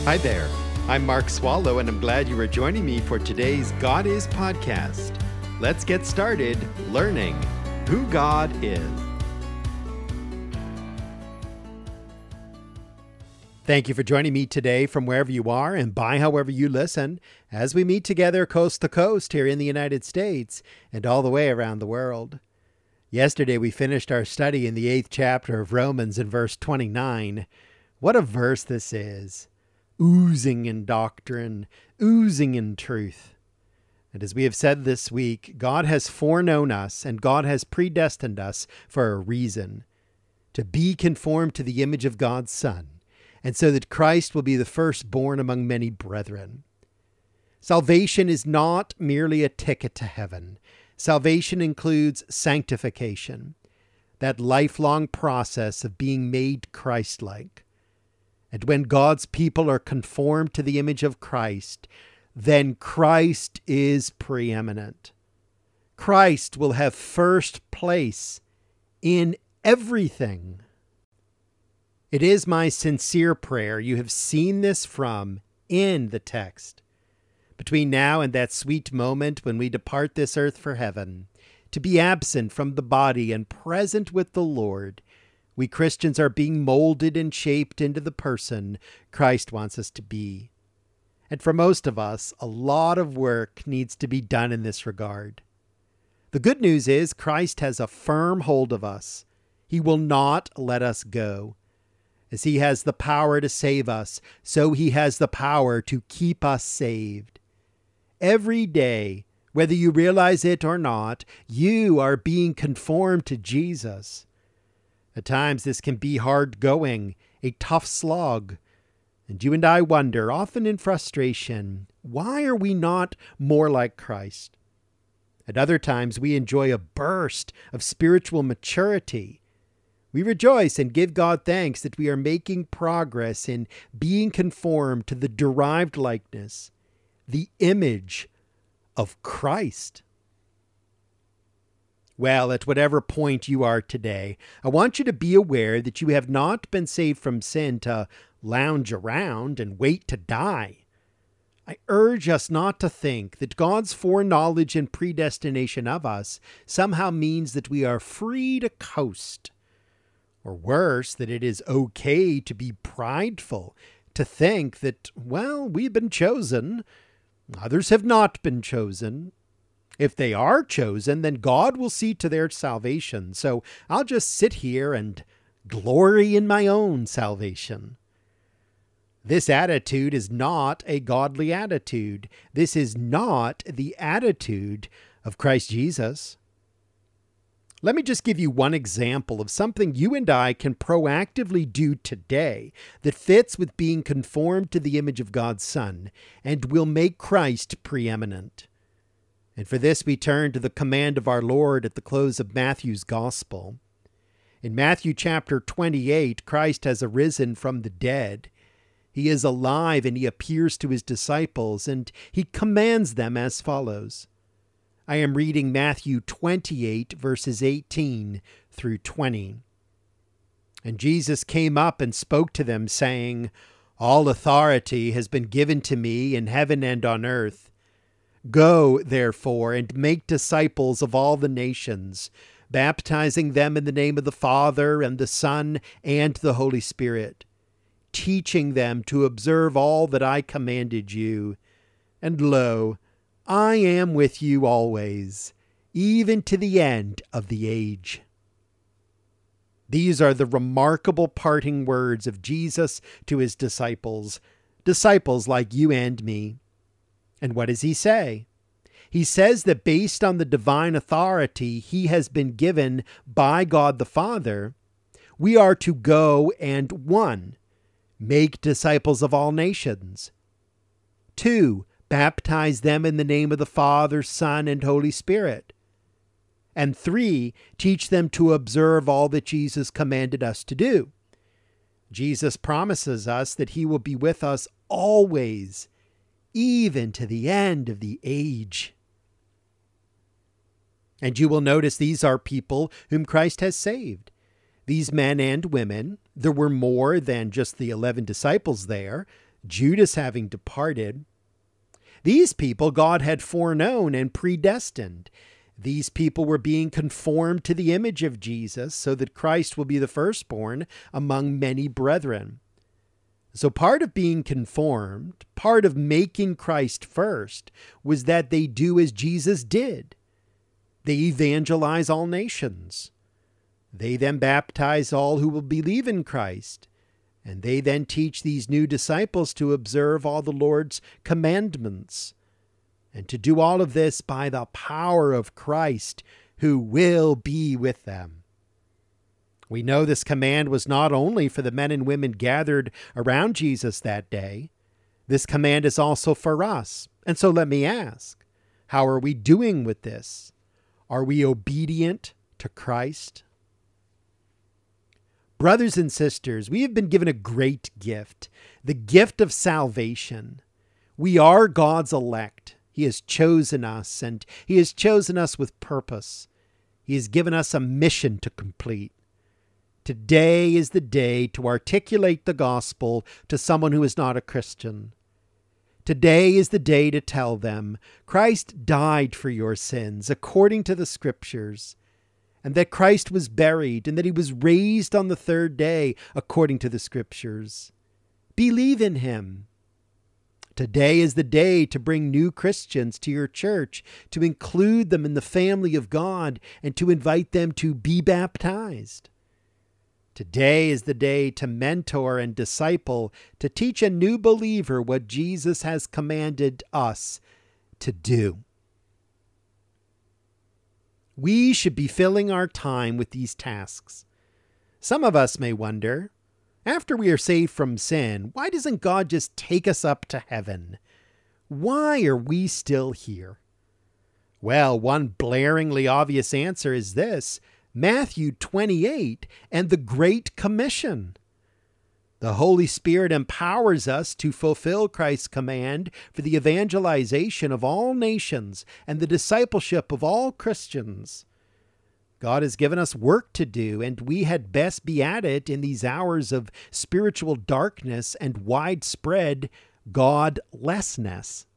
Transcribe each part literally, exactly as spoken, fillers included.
Hi there. I'm Mark Swallow, and I'm glad you are joining me for today's God Is podcast. Let's get started learning who God is. Thank you for joining me today from wherever you are and by however you listen as we meet together coast to coast here in the United States and all the way around the world. Yesterday we finished our study in the eighth chapter of Romans in verse twenty-nine. What a verse this is. Oozing in doctrine, oozing in truth. And as we have said this week, God has foreknown us and God has predestined us for a reason, to be conformed to the image of God's Son, and so that Christ will be the firstborn among many brethren. Salvation is not merely a ticket to heaven. Salvation includes sanctification, that lifelong process of being made Christ-like. And when God's people are conformed to the image of Christ, then Christ is preeminent. Christ will have first place in everything. It is my sincere prayer you have seen this from in the text. Between now and that sweet moment when we depart this earth for heaven, to be absent from the body and present with the Lord, we Christians are being molded and shaped into the person Christ wants us to be. And for most of us, a lot of work needs to be done in this regard. The good news is Christ has a firm hold of us. He will not let us go. As he has the power to save us, so he has the power to keep us saved. Every day, whether you realize it or not, you are being conformed to Jesus. At times this can be hard going, a tough slog. And you and I wonder, often in frustration, why are we not more like Christ? At other times we enjoy a burst of spiritual maturity. We rejoice and give God thanks that we are making progress in being conformed to the derived likeness, the image of Christ. Well, at whatever point you are today, I want you to be aware that you have not been saved from sin to lounge around and wait to die. I urge us not to think that God's foreknowledge and predestination of us somehow means that we are free to coast. Or worse, that it is okay to be prideful, to think that, well, we've been chosen, others have not been chosen. If they are chosen, then God will see to their salvation. So I'll just sit here and glory in my own salvation. This attitude is not a godly attitude. This is not the attitude of Christ Jesus. Let me just give you one example of something you and I can proactively do today that fits with being conformed to the image of God's Son and will make Christ preeminent. And for this we turn to the command of our Lord at the close of Matthew's Gospel. In Matthew chapter twenty-eight, Christ has arisen from the dead. He is alive and he appears to his disciples and he commands them as follows. I am reading Matthew twenty-eight, verses eighteen through twenty. And Jesus came up and spoke to them, saying, All authority has been given to me in heaven and on earth. Go, therefore, and make disciples of all the nations, baptizing them in the name of the Father and the Son and the Holy Spirit, teaching them to observe all that I commanded you. And lo, I am with you always, even to the end of the age. These are the remarkable parting words of Jesus to his disciples, disciples like you and me. And what does he say? He says that based on the divine authority he has been given by God the Father, we are to go and one, make disciples of all nations. Two, baptize them in the name of the Father, Son, and Holy Spirit. And three, teach them to observe all that Jesus commanded us to do. Jesus promises us that he will be with us always, even to the end of the age. And you will notice these are people whom Christ has saved. These men and women, there were more than just the eleven disciples there. Judas having departed, these people God had foreknown and predestined. These people were being conformed to the image of Jesus so that Christ will be the firstborn among many brethren. So part of being conformed, part of making Christ first, was that they do as Jesus did. They evangelize all nations. They then baptize all who will believe in Christ. And they then teach these new disciples to observe all the Lord's commandments, and to do all of this by the power of Christ, who will be with them. We know this command was not only for the men and women gathered around Jesus that day. This command is also for us. And so let me ask, how are we doing with this? Are we obedient to Christ? Brothers and sisters, we have been given a great gift, the gift of salvation. We are God's elect. He has chosen us, and He has chosen us with purpose. He has given us a mission to complete. Today is the day to articulate the gospel to someone who is not a Christian. Today is the day to tell them, Christ died for your sins according to the Scriptures, and that Christ was buried, and that He was raised on the third day according to the Scriptures. Believe in Him. Today is the day to bring new Christians to your church, to include them in the family of God, and to invite them to be baptized. Today is the day to mentor and disciple, to teach a new believer what Jesus has commanded us to do. We should be filling our time with these tasks. Some of us may wonder, after we are saved from sin, why doesn't God just take us up to heaven? Why are we still here? Well, one blaringly obvious answer is this: Matthew twenty-eight and the Great Commission. The Holy Spirit empowers us to fulfill Christ's command for the evangelization of all nations and the discipleship of all Christians. God has given us work to do, and we had best be at it in these hours of spiritual darkness and widespread godlessness.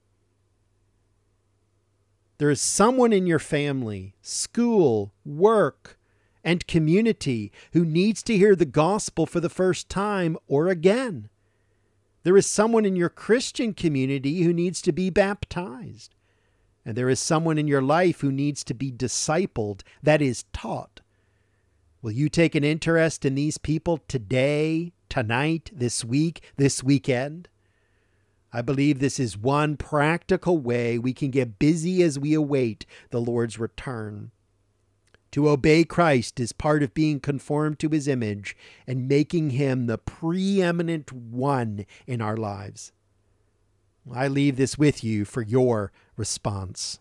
There is someone in your family, school, work, and community who needs to hear the gospel for the first time or again. There is someone in your Christian community who needs to be baptized. And there is someone in your life who needs to be discipled, that is, taught. Will you take an interest in these people today, tonight, this week, this weekend? I believe this is one practical way we can get busy as we await the Lord's return. To obey Christ is part of being conformed to His image and making Him the preeminent one in our lives. I leave this with you for your response.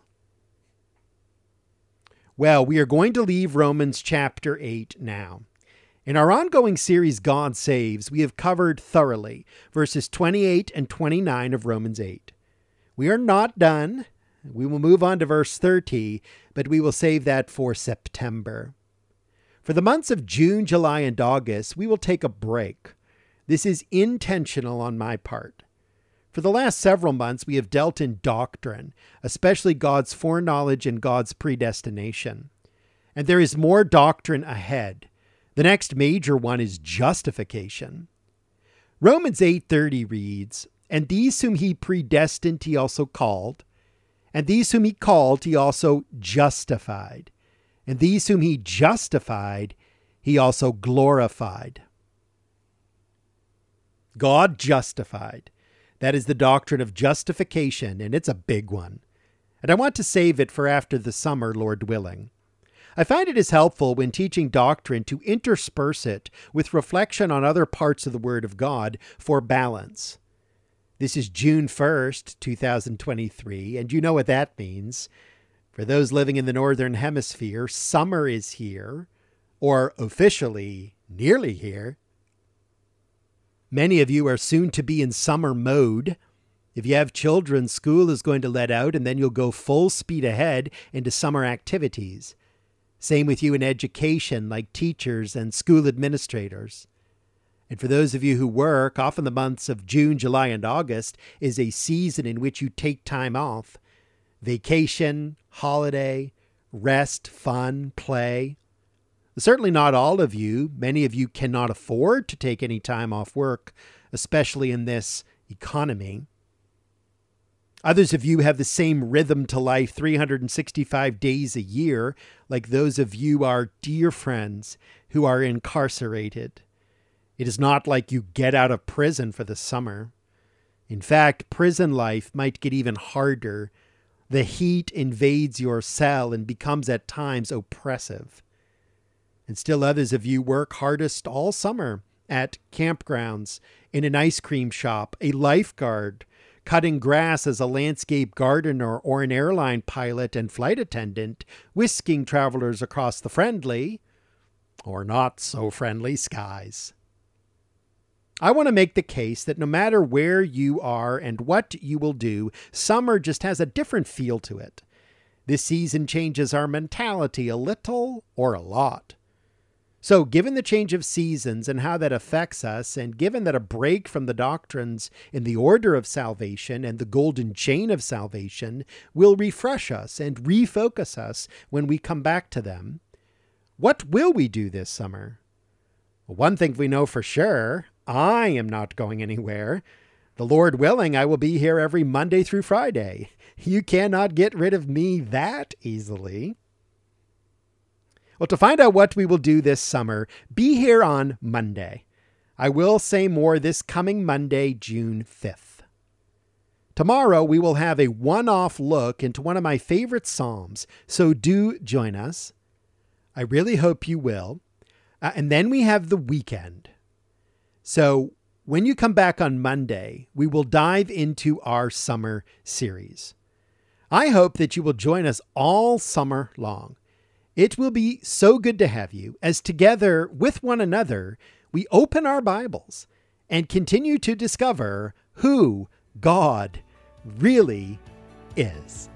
Well, we are going to leave Romans chapter eight now. In our ongoing series, God Saves, we have covered thoroughly verses twenty-eight and twenty-nine of Romans eight. We are not done. We will move on to verse thirty, but we will save that for September. For the months of June, July, and August, we will take a break. This is intentional on my part. For the last several months, we have dealt in doctrine, especially God's foreknowledge and God's predestination. And there is more doctrine ahead. The next major one is justification. Romans eight thirty reads, "And these whom He predestined, He also called. And these whom He called, He also justified. And these whom He justified, He also glorified." God justified. That is the doctrine of justification, and it's a big one. And I want to save it for after the summer, Lord willing. I find it is helpful when teaching doctrine to intersperse it with reflection on other parts of the Word of God for balance. This is June first, two thousand twenty-three, and you know what that means. For those living in the Northern Hemisphere, summer is here, or officially nearly here. Many of you are soon to be in summer mode. If you have children, school is going to let out, and then you'll go full speed ahead into summer activities. Same with you in education, like teachers and school administrators. And for those of you who work, often the months of June, July, and August is a season in which you take time off. Vacation, holiday, rest, fun, play. Certainly not all of you. Many of you cannot afford to take any time off work, especially in this economy. Others of you have the same rhythm to life three hundred sixty-five days a year, like those of you, our dear friends who are incarcerated. It is not like you get out of prison for the summer. In fact, prison life might get even harder. The heat invades your cell and becomes at times oppressive. And still others of you work hardest all summer at campgrounds, in an ice cream shop, a lifeguard, cutting grass as a landscape gardener or an airline pilot and flight attendant, whisking travelers across the friendly, or not so friendly, skies. I want to make the case that no matter where you are and what you will do, summer just has a different feel to it. This season changes our mentality a little or a lot. So given the change of seasons and how that affects us, and given that a break from the doctrines in the order of salvation and the golden chain of salvation will refresh us and refocus us when we come back to them, what will we do this summer? Well, one thing we know for sure, I am not going anywhere. The Lord willing, I will be here every Monday through Friday. You cannot get rid of me that easily. Well, to find out what we will do this summer, be here on Monday. I will say more this coming Monday, June fifth. Tomorrow, we will have a one-off look into one of my favorite Psalms, so do join us. I really hope you will. Uh, and then we have the weekend. So when you come back on Monday, we will dive into our summer series. I hope that you will join us all summer long. It will be so good to have you as together with one another, we open our Bibles and continue to discover who God really is.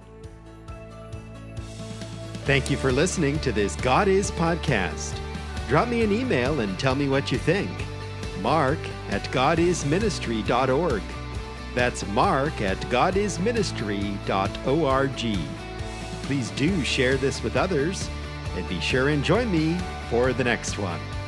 Thank you for listening to this God Is podcast. Drop me an email and tell me what you think. Mark at god is ministry dot org. That's Mark at god is ministry dot org. Please do share this with others. And be sure and join me for the next one.